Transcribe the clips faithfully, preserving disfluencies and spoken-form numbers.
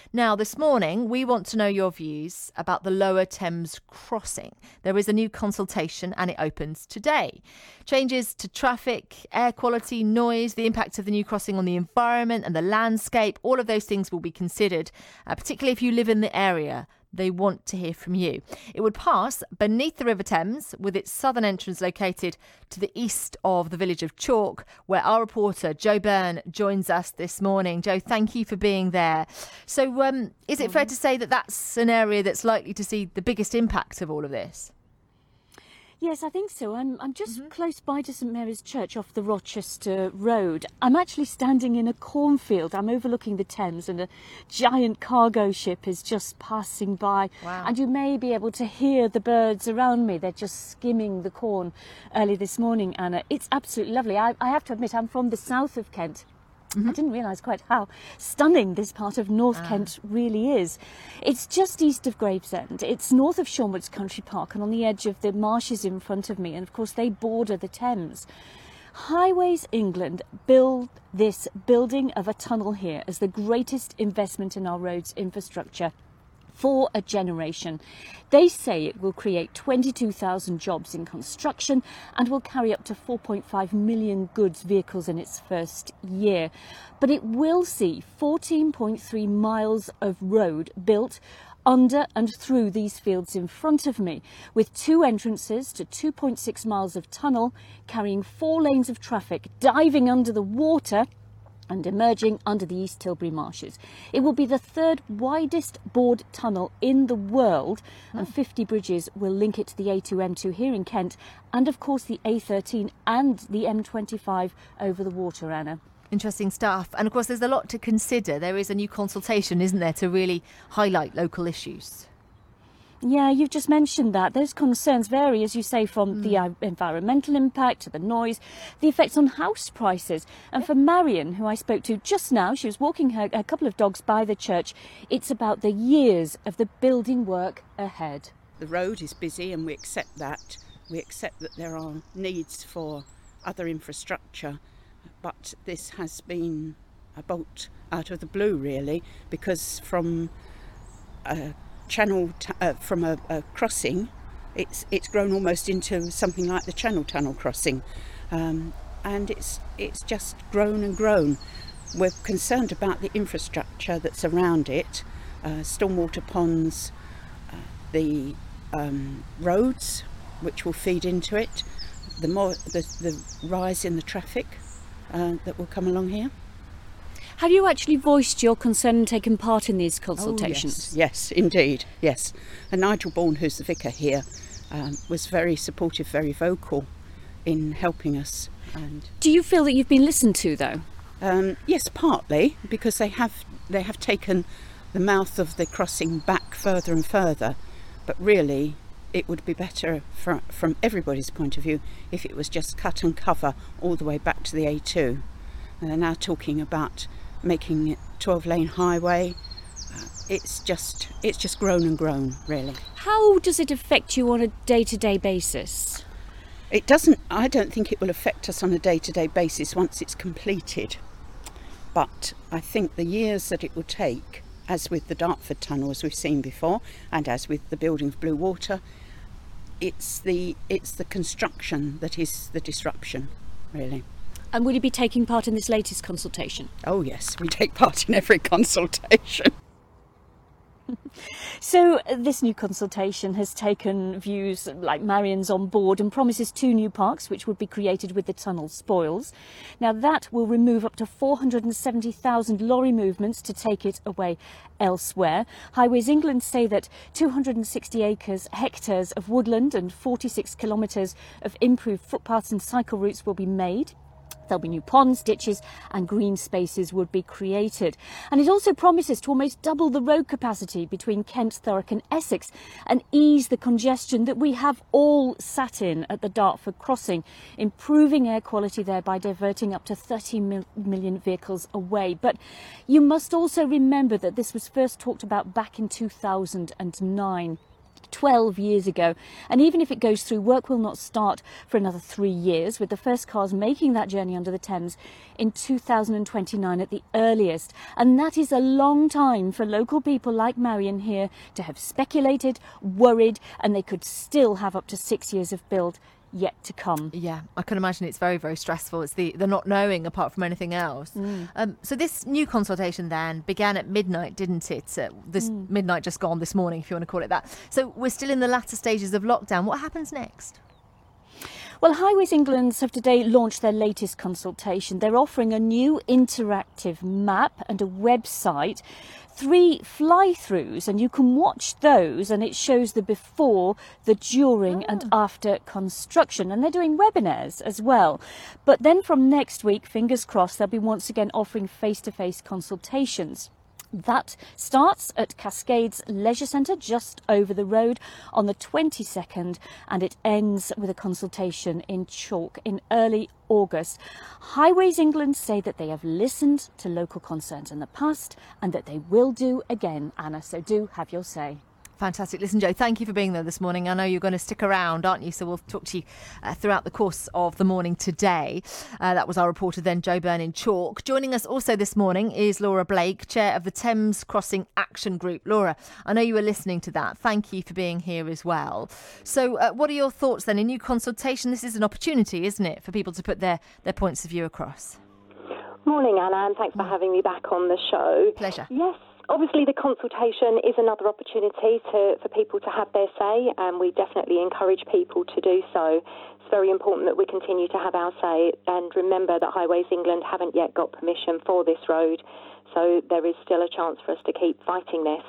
Now, this morning, we want to know your views about the Lower Thames crossing. There is a new consultation and it opens today. Changes to traffic, air quality, noise, the impact of the new crossing on the environment and the landscape, all of those things will be considered, uh, particularly if you live in the area. They want to hear from you. It would pass beneath the River Thames, with its southern entrance located to the east of the village of Chalk, where our reporter Joe Byrne joins us this morning. Joe, thank you for being there. So um, is it fair to say that that's an area that's likely to see the biggest impact of all of this? Yes, I think so. I'm I'm just mm-hmm. close by to St Mary's Church off the Rochester Road. I'm actually standing in a cornfield. I'm overlooking the Thames and a giant cargo ship is just passing by. Wow. And you may be able to hear the birds around me. They're just skimming the corn early this morning, Anna. It's absolutely lovely. I, I have to admit, I'm from the south of Kent. Mm-hmm. I didn't realise quite how stunning this part of North ah. Kent really is. It's just east of Gravesend. It's north of Sean Woods Country Park and on the edge of the marshes in front of me. And of course, they border the Thames. Highways England build this building of a tunnel here as the greatest investment in our roads infrastructure for a generation. They say it will create twenty-two thousand jobs in construction and will carry up to four point five million goods vehicles in its first year. But it will see fourteen point three miles of road built under and through these fields in front of me, with two entrances to two point six miles of tunnel, carrying four lanes of traffic, diving under the water and emerging under the East Tilbury marshes. It will be the third widest bored tunnel in the world, oh. and fifty bridges will link it to the A two M two here in Kent, and of course the A thirteen and the M twenty-five over the water, Anna. Interesting stuff. And of course there's a lot to consider. There is a new consultation, isn't there, to really highlight local issues. Yeah, you've just mentioned that. Those concerns vary, as you say, from mm. the uh, environmental impact to the noise, the effects on house prices. And for Marion, who I spoke to just now, she was walking her a couple of dogs by the church. It's about the years of the building work ahead. The road is busy and we accept that. We accept that there are needs for other infrastructure. But this has been a bolt out of the blue, really, because from a channel t- uh, from a, a crossing, it's it's grown almost into something like the Channel Tunnel crossing, um, and it's it's just grown and grown. We're concerned about the infrastructure that's around it, uh, stormwater ponds, uh, the um, roads which will feed into it, the more the, the rise in the traffic uh, that will come along here. Have you actually voiced your concern and taken part in these consultations? Oh, yes, yes, indeed, yes. And Nigel Bourne, who's the vicar here, um, was very supportive, very vocal in helping us. And do you feel that you've been listened to, though? Um, yes, partly, because they have they have taken the mouth of the crossing back further and further. But really, it would be better from, from everybody's point of view if it was just cut and cover all the way back to the A two. And they're now talking about making it twelve lane highway. Uh, it's just it's just grown and grown, really. How does it affect you on a day-to-day basis? It doesn't. I don't think it will affect us on a day-to-day basis once it's completed. But I think the years that it will take, as with the Dartford Tunnel, as we've seen before, and as with the building of Blue Water, it's the it's the construction that is the disruption, really. And will you be taking part in this latest consultation? Oh yes, we take part in every consultation. So this new consultation has taken views like Marion's on board and promises two new parks which would be created with the tunnel spoils. Now that will remove up to four hundred seventy thousand lorry movements to take it away elsewhere. Highways England say that two hundred sixty acres, hectares of woodland and forty-six kilometres of improved footpaths and cycle routes will be made. There'll be new ponds, ditches and green spaces would be created. And it also promises to almost double the road capacity between Kent, Thurrock and Essex and ease the congestion that we have all sat in at the Dartford crossing, improving air quality there by diverting up to thirty million vehicles away. But you must also remember that this was first talked about back in two thousand nine. twelve years ago. And even if it goes through, work will not start for another three years, with the first cars making that journey under the Thames in two thousand twenty-nine at the earliest. And that is a long time for local people like Marion here to have speculated, worried, and they could still have up to six years of build yet to come. Yeah, I can imagine it's very, very stressful. It's the, the not knowing apart from anything else. Mm. Um, so this new consultation then began at midnight, didn't it? Uh, this mm. midnight just gone this morning, if you want to call it that. So we're still in the latter stages of lockdown. What happens next? Well, Highways England have today launched their latest consultation. They're offering a new interactive map and a website, three fly-throughs, and you can watch those, and it shows the before, the during oh. and after construction. And they're doing webinars as well. But then from next week, fingers crossed, they'll be once again offering face-to-face consultations. That starts at Cascades Leisure Centre just over the road on the twenty-second, and it ends with a consultation in Chalk in early August. Highways England say that they have listened to local concerns in the past and that they will do again, Anna, so do have your say. Fantastic. Listen, Joe, thank you for being there this morning. I know you're going to stick around, aren't you? So we'll talk to you uh, throughout the course of the morning today. Uh, that was our reporter then, Joe Byrne in Chalk. Joining us also this morning is Laura Blake, Chair of the Thames Crossing Action Group. Laura, I know you were listening to that. Thank you for being here as well. So uh, what are your thoughts then? A new consultation, this is an opportunity, isn't it, for people to put their, their points of view across? Morning, Anna, and thanks for having me back on the show. Pleasure. Yes. Obviously, the consultation is another opportunity to, for people to have their say, and we definitely encourage people to do so. It's very important that we continue to have our say, and remember that Highways England haven't yet got permission for this road, so there is still a chance for us to keep fighting this.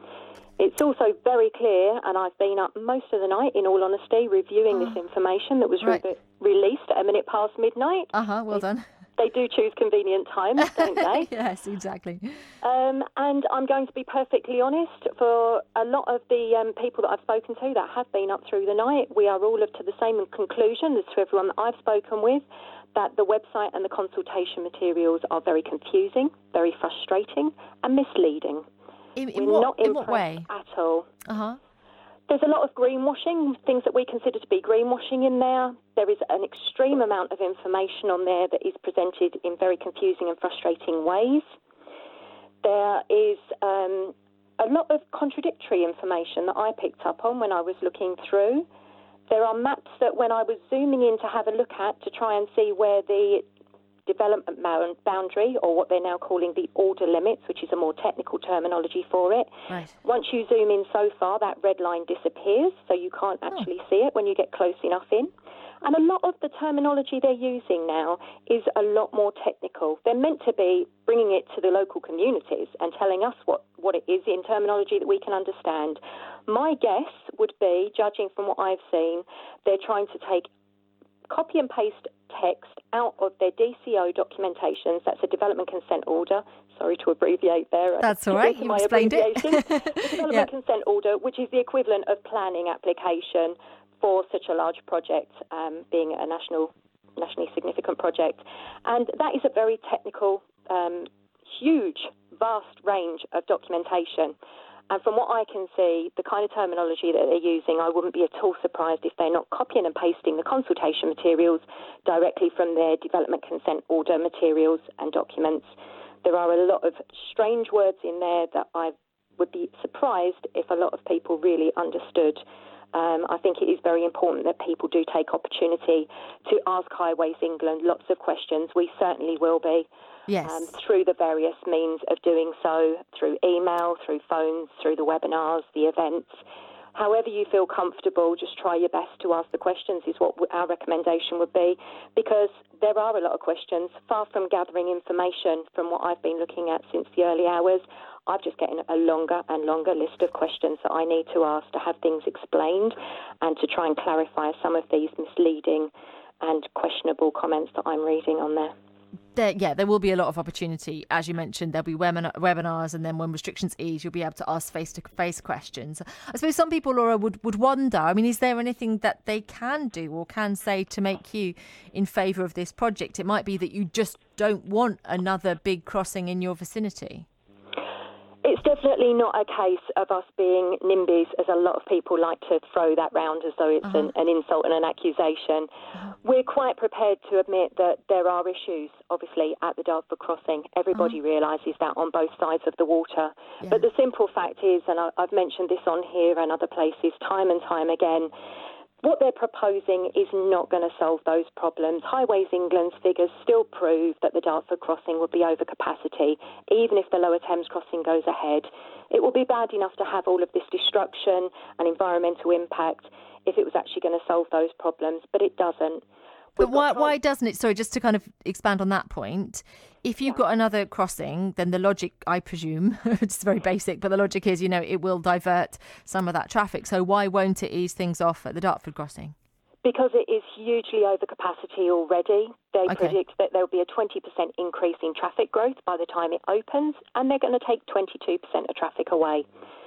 It's also very clear, and I've been up most of the night, in all honesty, reviewing oh. this information that was right. re- released at a minute past midnight. Uh-huh, well done. They do choose convenient times, don't they? Yes, exactly. Um, and I'm going to be perfectly honest, for a lot of the um, people that I've spoken to that have been up through the night, we are all of to the same conclusion as to everyone that I've spoken with, that the website and the consultation materials are very confusing, very frustrating and misleading. In, in, We're what, not in what way? At all. Uh-huh. There's a lot of greenwashing, things that we consider to be greenwashing in there. There is an extreme amount of information on there that is presented in very confusing and frustrating ways. There is um, a lot of contradictory information that I picked up on when I was looking through. There are maps that when I was zooming in to have a look at to try and see where the development boundary, or what they're now calling the order limits, which is a more technical terminology for it. Right. Once you zoom in so far, that red line disappears, so you can't actually oh. see it when you get close enough in. And a lot of the terminology they're using now is a lot more technical. They're meant to be bringing it to the local communities and telling us what, what it is in terminology that we can understand. My guess would be, judging from what I've seen, they're trying to take copy and paste text out of their D C O documentations. That's a development consent order. Sorry to abbreviate there. That's all right. You explained it. The development yeah. consent order, which is the equivalent of planning application for such a large project, um, being a national, nationally significant project. And that is a very technical, um, huge, vast range of documentation. And from what I can see, the kind of terminology that they're using, I wouldn't be at all surprised if they're not copying and pasting the consultation materials directly from their development consent order materials and documents. There are a lot of strange words in there that I would be surprised if a lot of people really understood. Um, I think it is very important that people do take opportunity to ask Highways England lots of questions. We certainly will be. Yes. Um, through the various means of doing so, through email, through phones, through the webinars, the events. However you feel comfortable, just try your best to ask the questions is what our recommendation would be, because there are a lot of questions. Far from gathering information from what I've been looking at since the early hours, I'm just getting a longer and longer list of questions that I need to ask to have things explained and to try and clarify some of these misleading and questionable comments that I'm reading on there. There, yeah, there will be a lot of opportunity. As you mentioned, there'll be webinar, webinars, and then when restrictions ease, you'll be able to ask face-to-face questions. I suppose some people, Laura, would, would wonder, I mean, is there anything that they can do or can say to make you in favour of this project? It might be that you just don't want another big crossing in your vicinity. It's definitely not a case of us being NIMBYs, as a lot of people like to throw that round as though it's uh-huh. an, an insult and an accusation. Uh-huh. We're quite prepared to admit that there are issues, obviously, at the Dartford crossing. Everybody uh-huh. realises that on both sides of the water. Yeah. But the simple fact is, and I, I've mentioned this on here and other places time and time again, what they're proposing is not going to solve those problems. Highways England's figures still prove that the Dartford crossing will be over capacity, even if the Lower Thames crossing goes ahead. It will be bad enough to have all of this destruction and environmental impact if it was actually going to solve those problems, but it doesn't. But why, why doesn't it? Sorry, just to kind of expand on that point. If you've got another crossing, then the logic, I presume, it's very basic, but the logic is, you know, it will divert some of that traffic. So why won't it ease things off at the Dartford crossing? Because it is hugely over capacity already. They okay. predict that there will be a twenty percent increase in traffic growth by the time it opens, and they're going to take twenty-two percent of traffic away.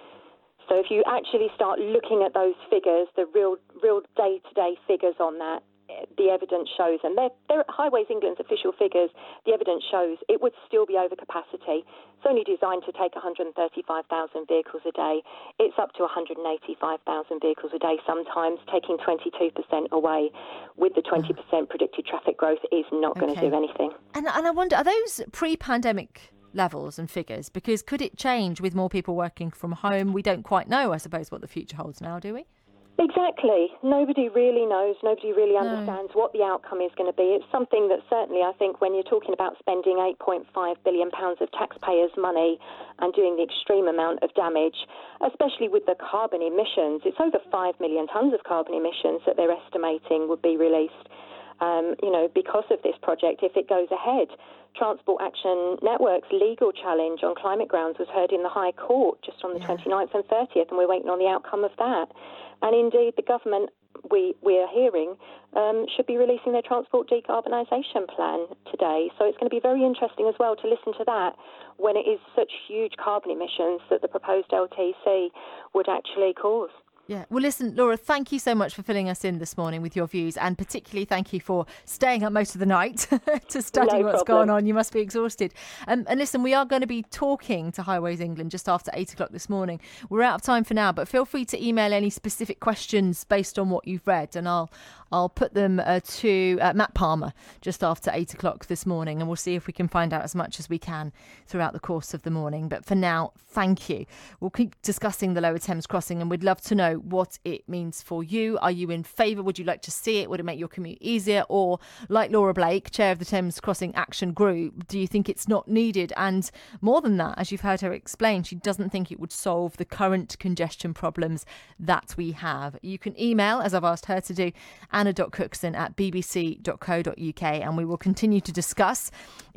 So if you actually start looking at those figures, the real, real day-to-day figures on that, the evidence shows, and they're, they're Highways England's official figures, the evidence shows it would still be over capacity. It's only designed to take one hundred thirty-five thousand vehicles a day. It's up to one hundred eighty-five thousand vehicles a day sometimes, taking twenty-two percent away with the twenty percent predicted traffic growth is not okay. going to do anything. And, and I wonder, are those pre-pandemic levels and figures? Because could it change with more people working from home? We don't quite know, I suppose, what the future holds now, do we? Exactly. Nobody really knows. Nobody really understands no. what the outcome is going to be. It's something that certainly I think when you're talking about spending eight point five billion pounds of taxpayers' money and doing the extreme amount of damage, especially with the carbon emissions, it's over five million tonnes of carbon emissions that they're estimating would be released, um, you know, because of this project if it goes ahead. Transport Action Network's legal challenge on climate grounds was heard in the High Court just on the yeah. twenty-ninth and thirtieth, and we're waiting on the outcome of that. And indeed, the government, we, we are hearing, um, should be releasing their transport decarbonisation plan today. So it's going to be very interesting as well to listen to that when it is such huge carbon emissions that the proposed L T C would actually cause. Yeah. Well, listen, Laura, thank you so much for filling us in this morning with your views, and particularly thank you for staying up most of the night to study no what's problem. going on. You must be exhausted. Um, and listen, we are going to be talking to Highways England just after eight o'clock this morning. We're out of time for now, but feel free to email any specific questions based on what you've read, and I'll I'll put them uh, to uh, Matt Palmer just after eight o'clock this morning, and we'll see if we can find out as much as we can throughout the course of the morning. But for now, thank you. We'll keep discussing the Lower Thames crossing, and we'd love to know what it means for you. Are you in favour? Would you like to see it? Would it make your commute easier? Or, like Laura Blake, chair of the Thames Crossing Action Group, do you think it's not needed? And more than that, as you've heard her explain, she doesn't think it would solve the current congestion problems that we have. You can email, as I've asked her to do, anna dot cookson at b b c dot co dot u k, and we will continue to discuss